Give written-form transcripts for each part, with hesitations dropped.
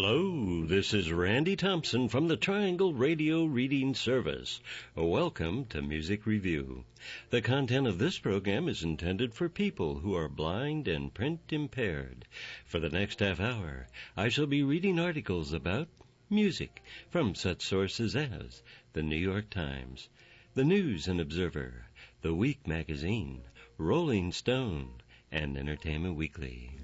Hello, this is Randy Thompson from the Triangle Radio Reading Service. Welcome to Music Review. The content of this program is intended for people who are blind and print impaired. For the next half hour, I shall be reading articles about music from such sources as the New York Times, the News and Observer, The Week Magazine, Rolling Stone, and Entertainment Weekly.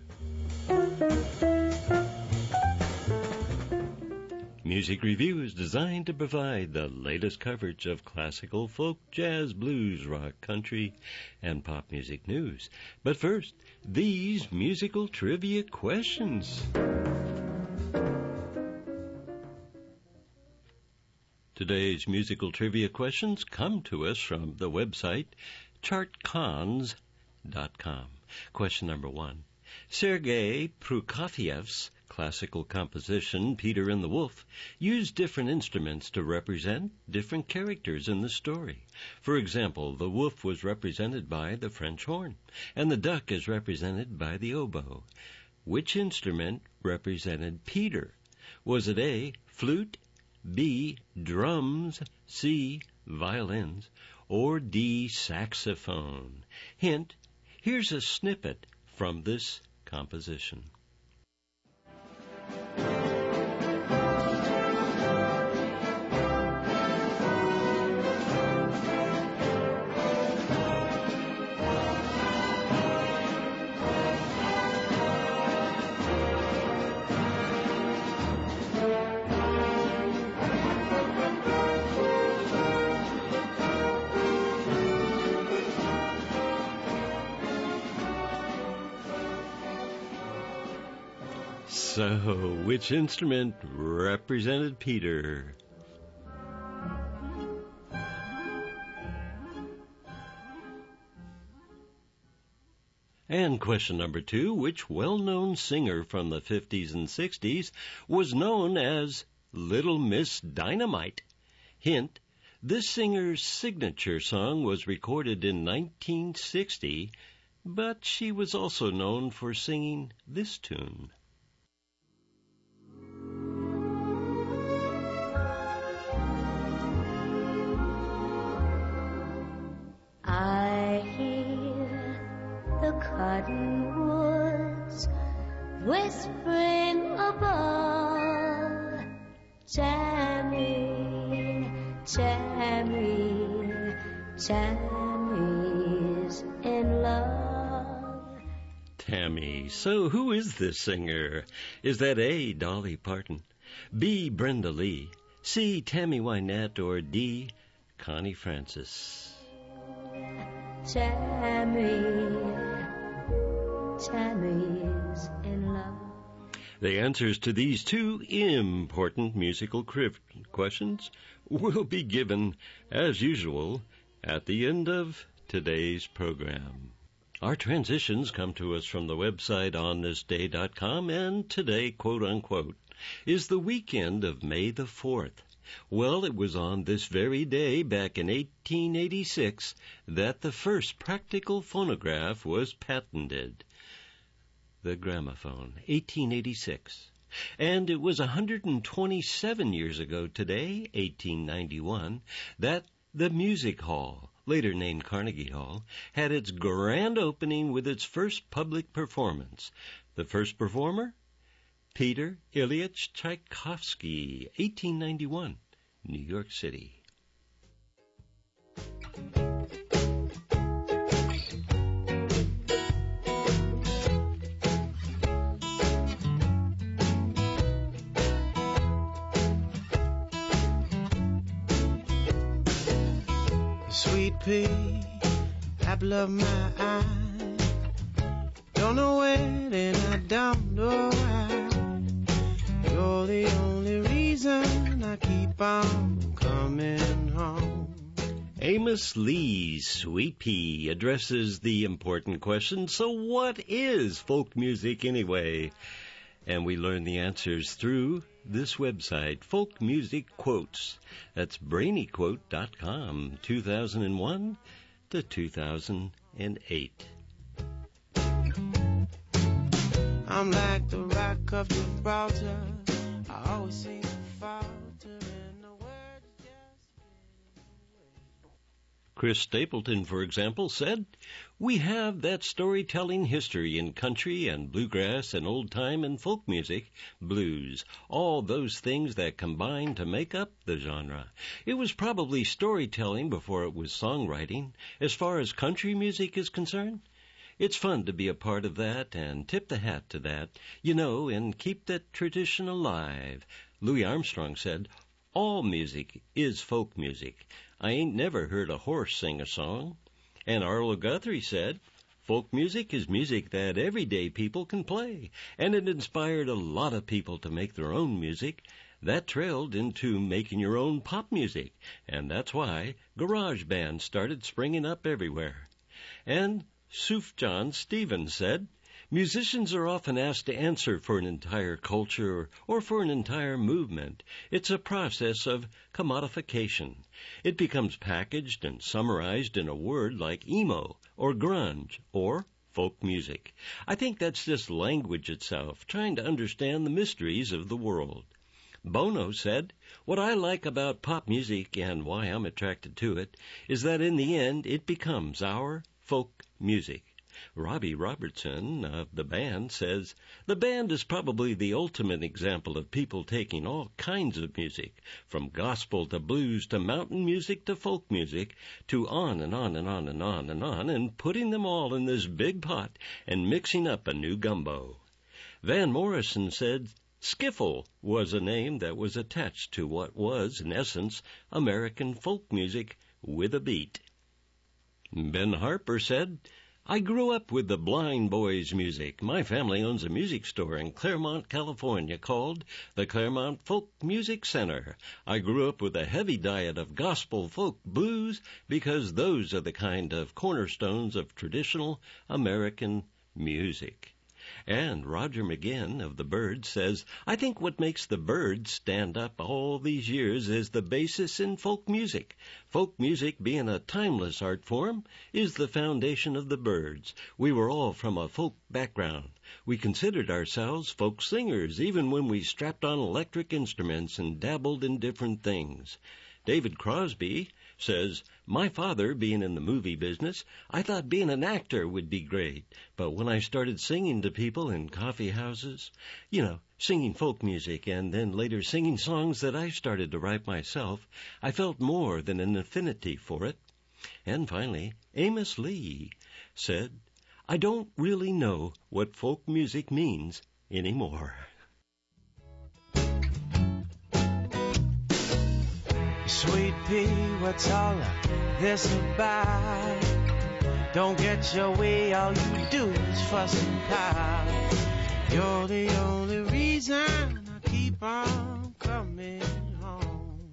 Music Review is designed to provide the latest coverage of classical, folk, jazz, blues, rock, country, and pop music news. But first, these musical trivia questions. Today's musical trivia questions come to us from the website chartcons.com. Question number 1. Sergei Prokofiev's classical composition, Peter and the Wolf, used different instruments to represent different characters in the story. For example, the wolf was represented by the French horn, and the duck is represented by the oboe. Which instrument represented Peter? Was it A, flute, B, drums, C, violins, or D, saxophone? Hint, here's a snippet from this composition. So, which instrument represented Peter? And question number 2, which well-known singer from the 50s and 60s was known as Little Miss Dynamite? Hint, this singer's signature song was recorded in 1960, but she was also known for singing this tune. I hear the cottonwoods whispering above, Tammy, Tammy, Tammy's in love. Tammy. So who is this singer? Is that A, Dolly Parton, B, Brenda Lee, C, Tammy Wynette, or D, Connie Francis? Tammy's in love. The answers to these two important musical questions will be given, as usual, at the end of today's program. Our transitions come to us from the website onthisday.com, and today, quote-unquote, is the weekend of May the 4th. Well, it was on this very day back in 1886 that the first practical phonograph was patented. The gramophone, 1886. And it was 127 years ago today, 1891, that the Music Hall, later named Carnegie Hall, had its grand opening with its first public performance. The first performer? Peter Ilyich Tchaikovsky, 1891, New York City. Sweet pea, apple of my eye. Don't know when and I don't know why. You're the only reason I keep on coming home. Amos Lee's Sweet Pea addresses the important question, so what is folk music anyway? And we learn the answers through this website, Folk Music Quotes. That's brainyquote.com, 2001 to 2008. I'm like the rock of Gibraltar, I always seem to falter in the words just getting away. Chris Stapleton, for example, said, "We have that storytelling history in country and bluegrass and old-time and folk music, blues, all those things that combine to make up the genre. It was probably storytelling before it was songwriting. As far as country music is concerned, it's fun to be a part of that and tip the hat to that, and keep that tradition alive." Louis Armstrong said, "All music is folk music. I ain't never heard a horse sing a song." And Arlo Guthrie said, "Folk music is music that everyday people can play, and it inspired a lot of people to make their own music. That trailed into making your own pop music, and that's why garage bands started springing up everywhere." And Sufjan Stevens said, "Musicians are often asked to answer for an entire culture or for an entire movement. It's a process of commodification. It becomes packaged and summarized in a word like emo or grunge or folk music. I think that's just language itself, trying to understand the mysteries of the world." Bono said, "What I like about pop music and why I'm attracted to it is that in the end it becomes our folk music." Robbie Robertson of the band says, "The band is probably the ultimate example of people taking all kinds of music, from gospel to blues to mountain music to folk music, to on and on and on and on and on, and putting them all in this big pot and mixing up a new gumbo." Van Morrison said, "Skiffle was a name that was attached to what was, in essence, American folk music with a beat." Ben Harper said, "I grew up with the Blind Boys music. My family owns a music store in Claremont, California called the Claremont Folk Music Center. I grew up with a heavy diet of gospel, folk, blues, because those are the kind of cornerstones of traditional American music." And Roger McGinn of the Byrds says, "I think what makes the Byrds stand up all these years is the basis in folk music. Folk music, being a timeless art form, is the foundation of the Byrds. We were all from a folk background. We considered ourselves folk singers, even when we strapped on electric instruments and dabbled in different things." David Crosby says, "My father, being in the movie business, I thought being an actor would be great. But when I started singing to people in coffee houses, singing folk music and then later singing songs that I started to write myself, I felt more than an affinity for it." And finally, Amos Lee said, "I don't really know what folk music means anymore." Sweet pea, what's all of this about? Don't get your way, all you do is fuss and pout. You're the only reason I keep on coming home.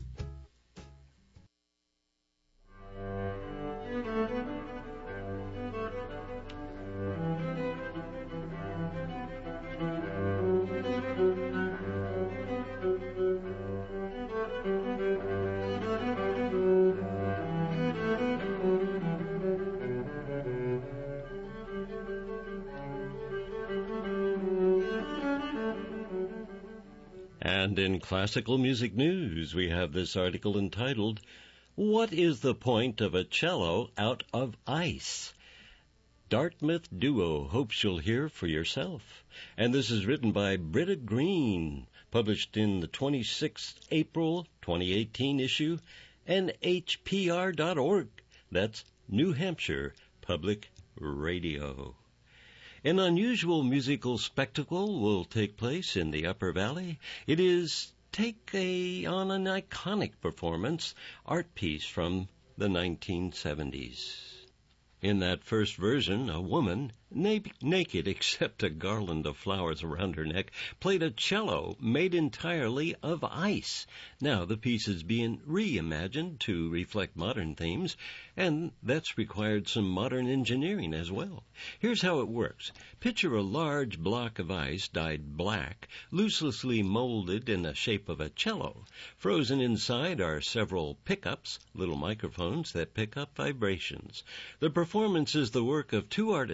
And in classical music news, we have this article entitled, "What is the Point of a Cello Out of Ice?" Dartmouth duo hopes you'll hear for yourself. And this is written by Britta Green, published in the 26th April 2018 issue, nhpr.org. That's New Hampshire Public Radio. An unusual musical spectacle will take place in the Upper Valley. It is on an iconic performance, art piece from the 1970s. In that first version, a woman, naked except a garland of flowers around her neck, played a cello made entirely of ice. Now the piece is being reimagined to reflect modern themes, and that's required some modern engineering as well. Here's how it works. Picture a large block of ice dyed black, loosely molded in the shape of a cello. Frozen inside are several pickups, little microphones that pick up vibrations. The performance is the work of two artists,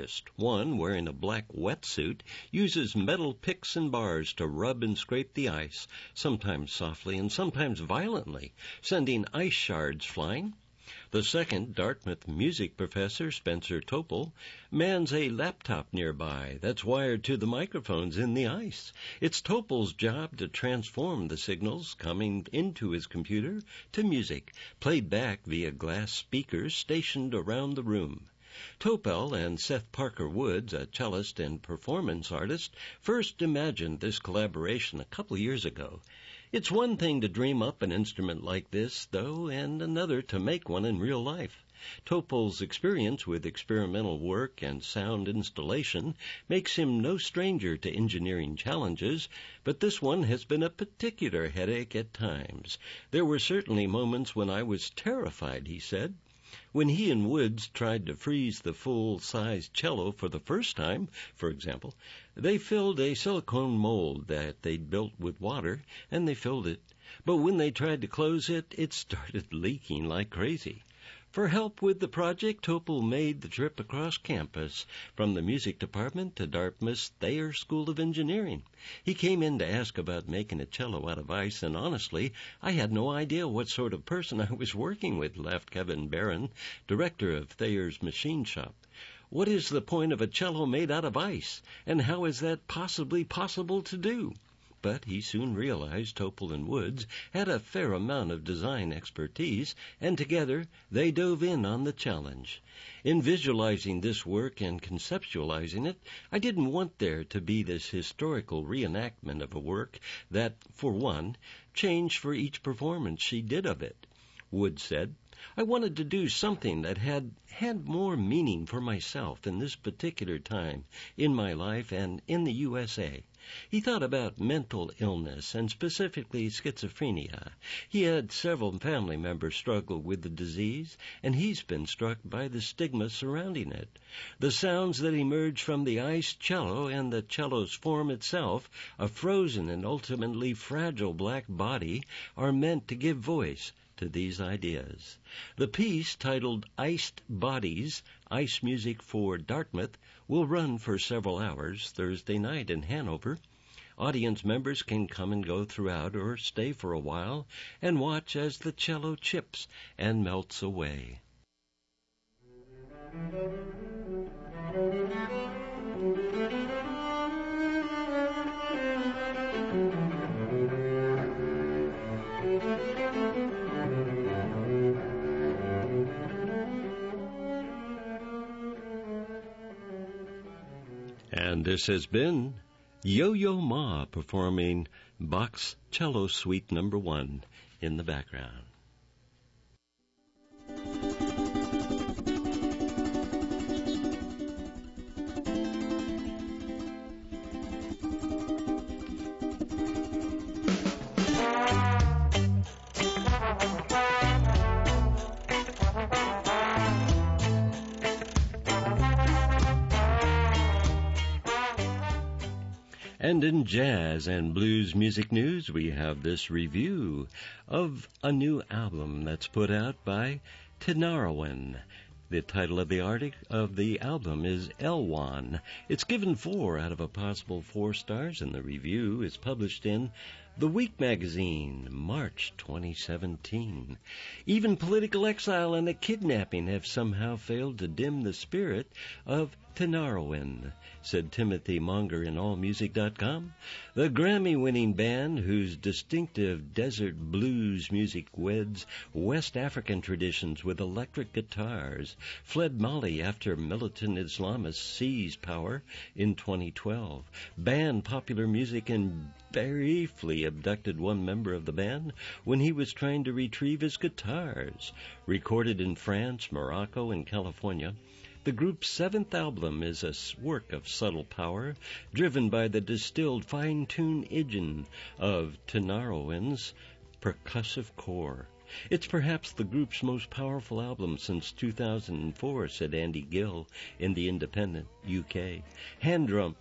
one, wearing a black wetsuit, uses metal picks and bars to rub and scrape the ice, sometimes softly and sometimes violently, sending ice shards flying. The second, Dartmouth music professor Spencer Topol, mans a laptop nearby that's wired to the microphones in the ice. It's Topol's job to transform the signals coming into his computer to music, played back via glass speakers stationed around the room. Topol and Seth Parker Woods, a cellist and performance artist, first imagined this collaboration a couple years ago. It's one thing to dream up an instrument like this, though, and another to make one in real life. Topol's experience with experimental work and sound installation makes him no stranger to engineering challenges, but this one has been a particular headache at times. There were certainly moments when I was terrified, he said. When he and Woods tried to freeze the full-size cello for the first time, for example, they filled a silicone mold that they'd built with water, and they filled it. But when they tried to close it, it started leaking like crazy. For help with the project, Topol made the trip across campus from the music department to Dartmouth's Thayer School of Engineering. He came in to ask about making a cello out of ice, and honestly, I had no idea what sort of person I was working with, laughed Kevin Barron, director of Thayer's machine shop. What is the point of a cello made out of ice, and how is that possibly possible to do? But he soon realized Topol and Woods had a fair amount of design expertise, and together they dove in on the challenge. In visualizing this work and conceptualizing it, I didn't want there to be this historical reenactment of a work that, for one, changed for each performance she did of it. Woods said, I wanted to do something that had more meaning for myself in this particular time in my life and in the USA. He thought about mental illness and specifically schizophrenia. He had several family members struggle with the disease, and he's been struck by the stigma surrounding it. The sounds that emerge from the ice cello and the cello's form itself, a frozen and ultimately fragile black body, are meant to give voice to these ideas. The piece, titled Iced Bodies, Ice Music for Dartmouth, will run for several hours Thursday night in Hanover. Audience members can come and go throughout or stay for a while and watch as the cello chips and melts away. And this has been Yo-Yo Ma performing Bach's Cello Suite No. 1 in the background. And in jazz and blues music news, we have this review of a new album that's put out by Tinariwen. The title of the album is Elwan. It's given 4 out of a possible 4 stars, and the review is published in The Week magazine, March 2017. Even political exile and a kidnapping have somehow failed to dim the spirit of Tinariwen, said Timothy Monger in AllMusic.com. The Grammy-winning band, whose distinctive desert blues music weds West African traditions with electric guitars, fled Mali after militant Islamists seized power in 2012, banned popular music, and briefly abducted one member of the band when he was trying to retrieve his guitars. Recorded in France, Morocco, and California, the group's 7th album is a work of subtle power, driven by the distilled, fine-tuned engine of Tinariwen's percussive core. It's perhaps the group's most powerful album since 2004, said Andy Gill in The Independent, UK. Hand drums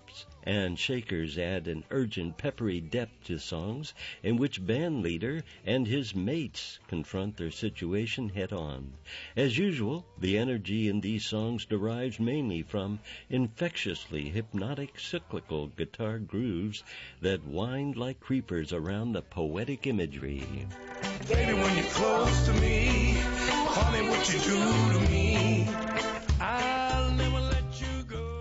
and shakers add an urgent, peppery depth to songs in which band leader and his mates confront their situation head-on. As usual, the energy in these songs derives mainly from infectiously hypnotic cyclical guitar grooves that wind like creepers around the poetic imagery. Baby, when you're close to me, honey, what you do to me, I'll never let you go.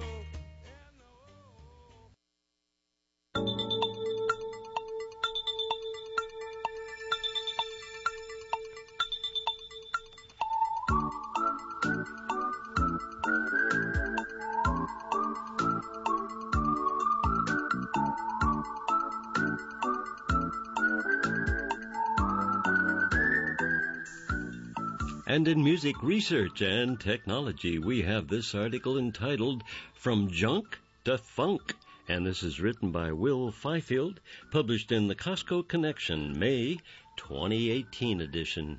And in music research and technology, we have this article entitled From Junk to Funk. And this is written by Will Fifield, published in the Costco Connection, May 2018 edition.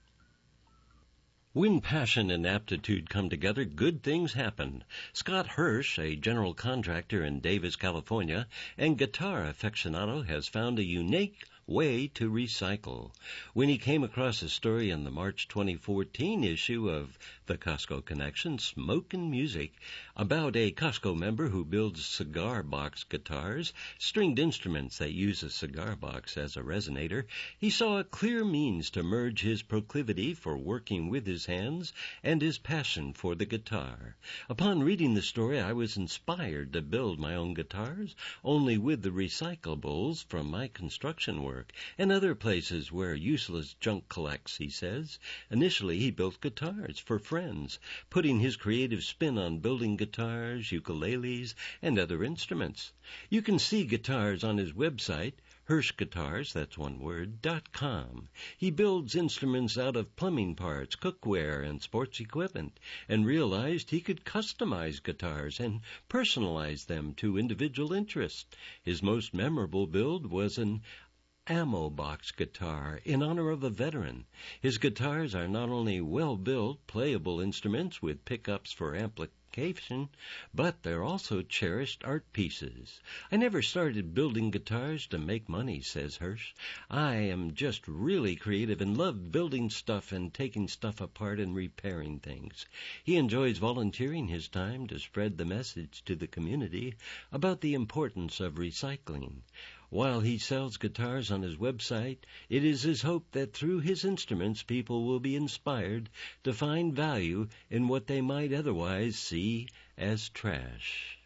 When passion and aptitude come together, good things happen. Scott Hirsch, a general contractor in Davis, California, and guitar aficionado, has found a unique way to recycle. When he came across a story in the March 2014 issue of the Costco Connection, Smokin' Music, about a Costco member who builds cigar box guitars, stringed instruments that use a cigar box as a resonator, he saw a clear means to merge his proclivity for working with his hands and his passion for the guitar. Upon reading the story, I was inspired to build my own guitars, only with the recyclables from my construction work and other places where useless junk collects, he says. Initially, he built guitars for friends, putting his creative spin on building guitars, ukuleles, and other instruments. You can see guitars on his website, HirschGuitars, that's one word, .com. He builds instruments out of plumbing parts, cookware, and sports equipment, and realized he could customize guitars and personalize them to individual interests. His most memorable build was an ammo box guitar in honor of a veteran. His guitars are not only well-built, playable instruments with pickups for amplification, but they're also cherished art pieces. I never started building guitars to make money, says Hirsch. I am just really creative and love building stuff and taking stuff apart and repairing things. He enjoys volunteering his time to spread the message to the community about the importance of recycling. While he sells guitars on his website, it is his hope that through his instruments people will be inspired to find value in what they might otherwise see as trash.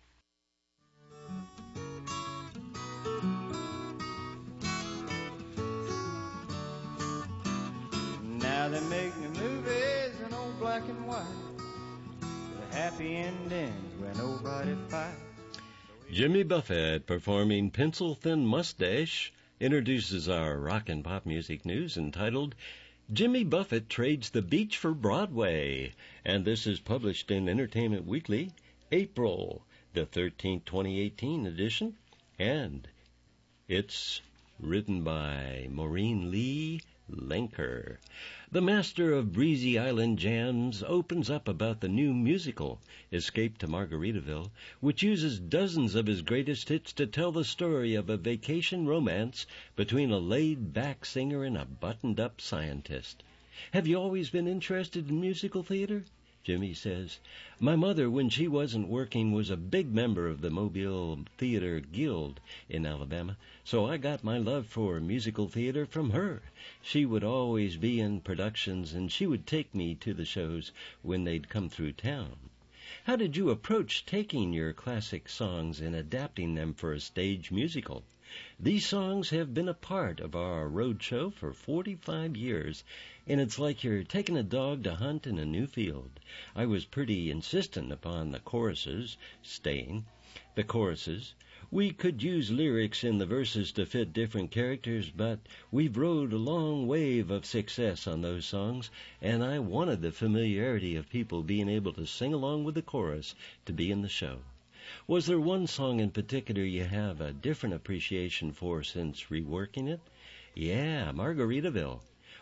Now they make movies in old black and white, with happy endings where nobody fights. Jimmy Buffett, performing Pencil Thin Mustache, introduces our rock and pop music news entitled Jimmy Buffett Trades the Beach for Broadway. And this is published in Entertainment Weekly, April the 13th, 2018 edition. And it's written by Maureen Lee Lenker. The master of breezy island jams opens up about the new musical, Escape to Margaritaville, which uses dozens of his greatest hits to tell the story of a vacation romance between a laid-back singer and a buttoned-up scientist. Have you always been interested in musical theater? Jimmy says, my mother, when she wasn't working, was a big member of the Mobile Theater Guild in Alabama, so I got my love for musical theater from her. She would always be in productions, and she would take me to the shows when they'd come through town. How did you approach taking your classic songs and adapting them for a stage musical? These songs have been a part of our road show for 45 years, and it's like you're taking a dog to hunt in a new field. I was pretty insistent upon the choruses staying. The choruses. We could use lyrics in the verses to fit different characters, but we've rode a long wave of success on those songs, and I wanted the familiarity of people being able to sing along with the chorus to be in the show. Was there one song in particular you have a different appreciation for since reworking it? Yeah, Margaritaville.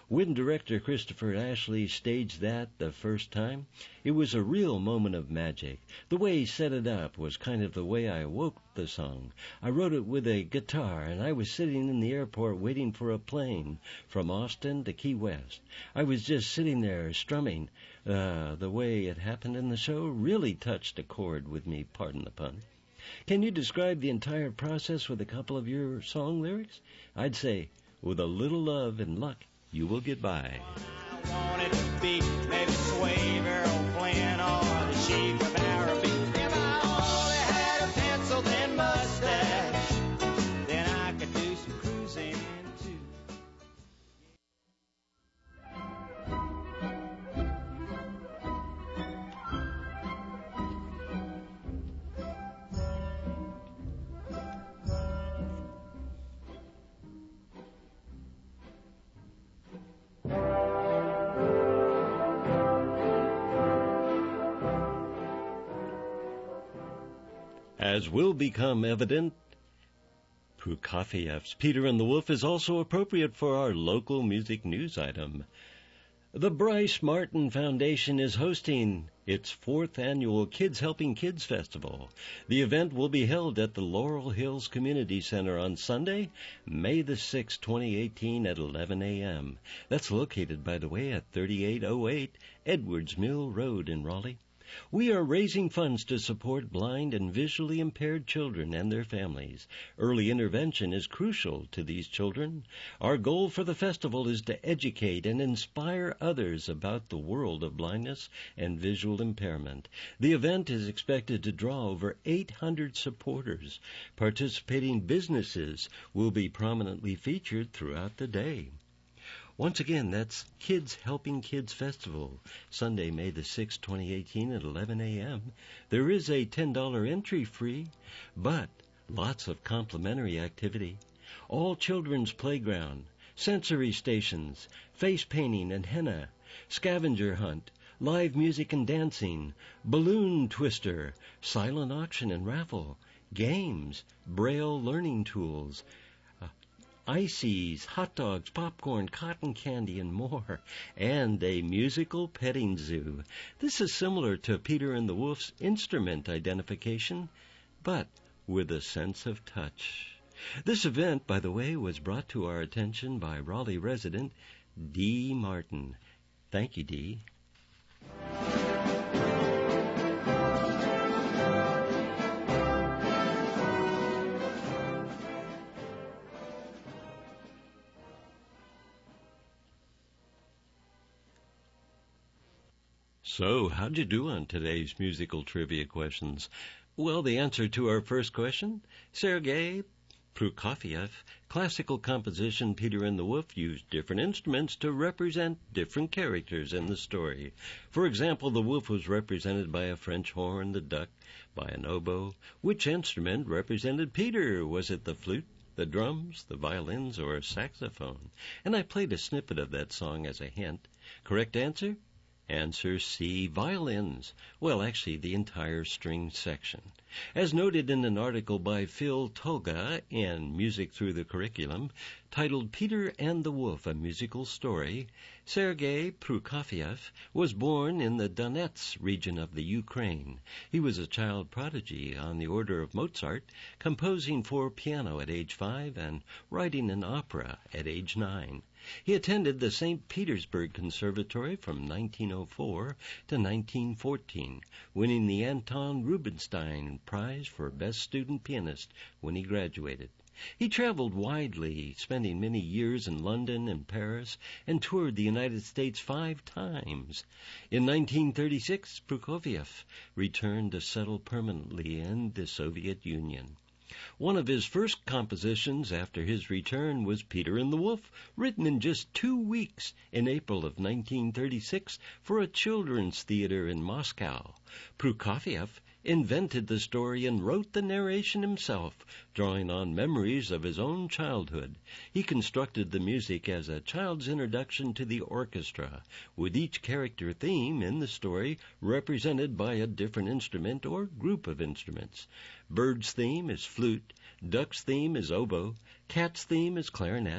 When director Christopher Ashley staged that the first time, it was a real moment of magic. The way he set it up was kind of the way I woke the song. I wrote it with a guitar, and I was sitting in the airport waiting for a plane from Austin to Key West. I was just sitting there strumming. The way it happened in the show really touched a chord with me, pardon the pun. Can you describe the entire process with a couple of your song lyrics? I'd say, with a little love and luck, you will get by. I wanted to be maybe Swave, Errol Flynn, or the Chief of Araby. If I only had a pencil and mustache, then I could do some cruising too. As will become evident, Prokofiev's Peter and the Wolf is also appropriate for our local music news item. The Bryce Martin Foundation is hosting its 4th annual Kids Helping Kids Festival. The event will be held at the Laurel Hills Community Center on Sunday, May the 6th, 2018 at 11 a.m. That's located, by the way, at 3808 Edwards Mill Road in Raleigh. We are raising funds to support blind and visually impaired children and their families. Early intervention is crucial to these children. Our goal for the festival is to educate and inspire others about the world of blindness and visual impairment. The event is expected to draw over 800 supporters. Participating businesses will be prominently featured throughout the day. Once again, that's Kids Helping Kids Festival, Sunday, May the 6th, 2018 at 11 a.m. There is a $10 entry fee, but lots of complimentary activity. All children's playground, sensory stations, face painting and henna, scavenger hunt, live music and dancing, balloon twister, silent auction and raffle, games, Braille learning tools, ices, hot dogs, popcorn, cotton candy, and more, and a musical petting zoo. This is similar to Peter and the Wolf's instrument identification, but with a sense of touch. This event, by the way, was brought to our attention by Raleigh resident Dee Martin. Thank you, Dee. So, how'd you do on today's musical trivia questions? Well, the answer to our first question, Sergei Prokofiev, classical composition Peter and the Wolf used different instruments to represent different characters in the story. For example, the wolf was represented by a French horn, the duck by an oboe. Which instrument represented Peter? Was it the flute, the drums, the violins, or a saxophone? And I played a snippet of that song as a hint. Correct answer? Answer C, violins. Well, actually, the entire string section. As noted in an article by Phil Tolga in Music Through the Curriculum, titled Peter and the Wolf, A Musical Story, Sergei Prokofiev was born in the Donetsk region of the Ukraine. He was a child prodigy on the order of Mozart, composing for piano at age 5 and writing an opera at age 9. He attended the St. Petersburg Conservatory from 1904 to 1914, winning the Anton Rubinstein Prize for Best Student Pianist when he graduated. He traveled widely, spending many years in London and Paris, and toured the United States 5 times. In 1936, Prokofiev returned to settle permanently in the Soviet Union. One of his first compositions after his return was Peter and the Wolf, written in just 2 weeks in April of 1936 for a children's theater in Moscow. Prokofiev invented the story and wrote the narration himself, drawing on memories of his own childhood. He constructed the music as a child's introduction to the orchestra, with each character theme in the story represented by a different instrument or group of instruments. Bird's theme is flute, duck's theme is oboe, cat's theme is clarinet,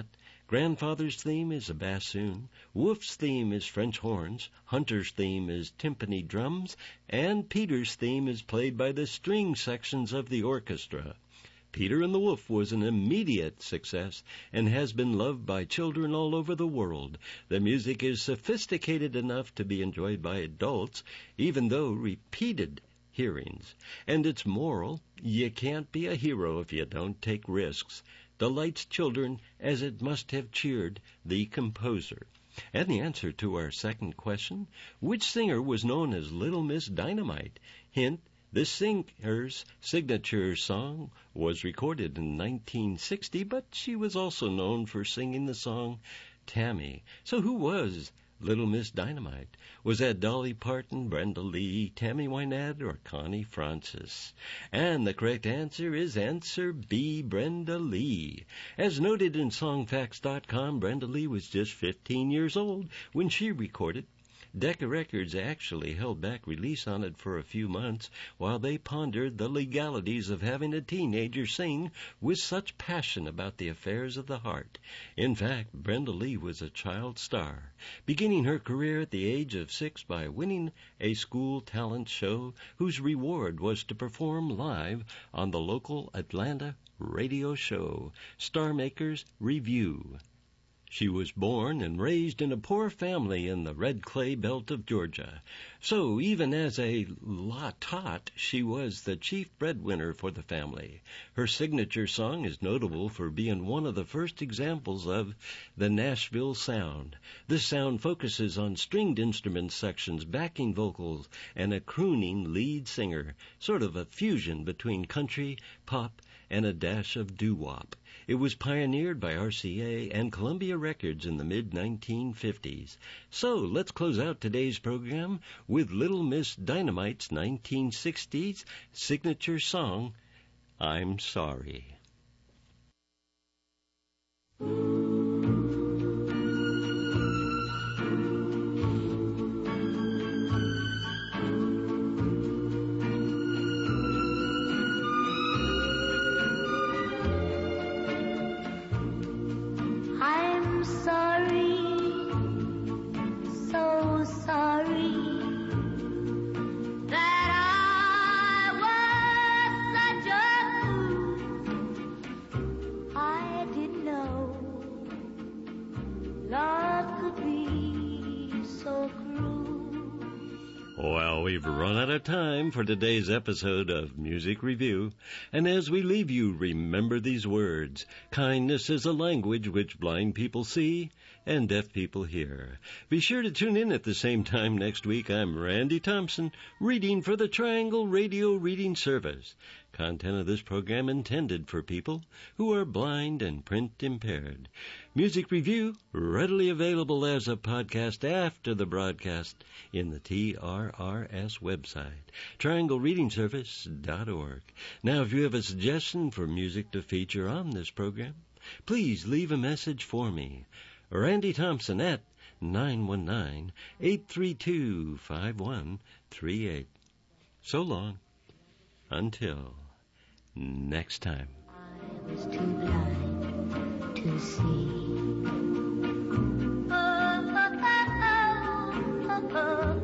Grandfather's theme is a bassoon, Wolf's theme is French horns, Hunter's theme is timpani drums, and Peter's theme is played by the string sections of the orchestra. Peter and the Wolf was an immediate success and has been loved by children all over the world. The music is sophisticated enough to be enjoyed by adults, even though repeated hearings. And its moral, you can't be a hero if you don't take risks, delights children as it must have cheered the composer. And the answer to our second question, which singer was known as Little Miss Dynamite? Hint, this singer's signature song was recorded in 1960, but she was also known for singing the song Tammy. So who was Little Miss Dynamite? Was that Dolly Parton, Brenda Lee, Tammy Wynette, or Connie Francis? And the correct answer is answer B, Brenda Lee. As noted in Songfacts.com, Brenda Lee was just 15 years old when she recorded. Decca Records actually held back release on it for a few months while they pondered the legalities of having a teenager sing with such passion about the affairs of the heart. In fact, Brenda Lee was a child star, beginning her career at the age of 6 by winning a school talent show whose reward was to perform live on the local Atlanta radio show, Star Makers Review. She was born and raised in a poor family in the red clay belt of Georgia. So even as a tot, she was the chief breadwinner for the family. Her signature song is notable for being one of the first examples of the Nashville sound. This sound focuses on stringed instrument sections, backing vocals, and a crooning lead singer, sort of a fusion between country, pop, and a dash of doo-wop. It was pioneered by RCA and Columbia Records in the mid-1950s. So let's close out today's program with Little Miss Dynamite's 1960s signature song, I'm Sorry. Well, we've run out of time for today's episode of Music Review. And as we leave you, remember these words. Kindness is a language which blind people see and deaf people hear. Be sure to tune in at the same time next week. I'm Randy Thompson, reading for the Triangle Radio Reading Service. Content of this program intended for people who are blind and print impaired. Music Review readily available as a podcast after the broadcast in the TRRS website, trianglereadingservice.org. Now, if you have a suggestion for music to feature on this program, please leave a message for me. Randy Thompson at 919-832-5138. So long. Until next time. I was too blind to see. Oh, oh, oh, oh, oh, oh.